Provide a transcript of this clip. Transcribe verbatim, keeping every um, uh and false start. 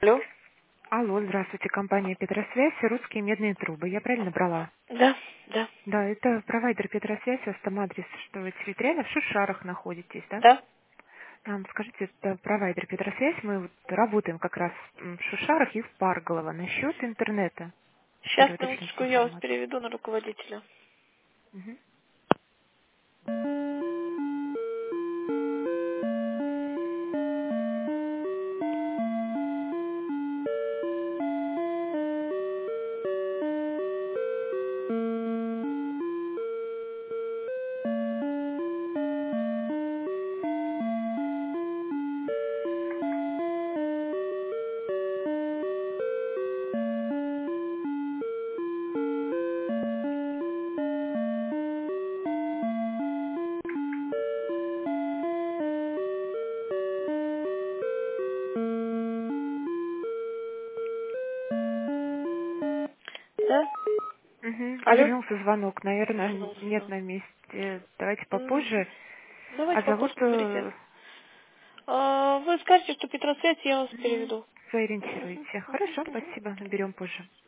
Алло? Алло, здравствуйте, компания Петросвязь, русские медные трубы. Я правильно брала? Да, да, Да, это провайдер Петросвязь, у вас там адрес, что вы территориально в Шушарах находитесь, да? да. Там, скажите, это провайдер Петросвязь, мы вот работаем как раз м, в Шушарах и в Парголово. Насчет интернета хотели Сейчас, уточнить минуточку, я вас информацию. переведу на руководителя. Мгм. Да? Мгм. Алло? Вернулся звонок, наверное, Вернулся, нет да. на месте. Давайте М, попозже. А Давайте попозже зовут наберите. э, А, Вы скажете, что Петросвязь, я вас мгм, переведу. Мгм, сориентируете. мгм, Хорошо, мгм. спасибо, наберем позже.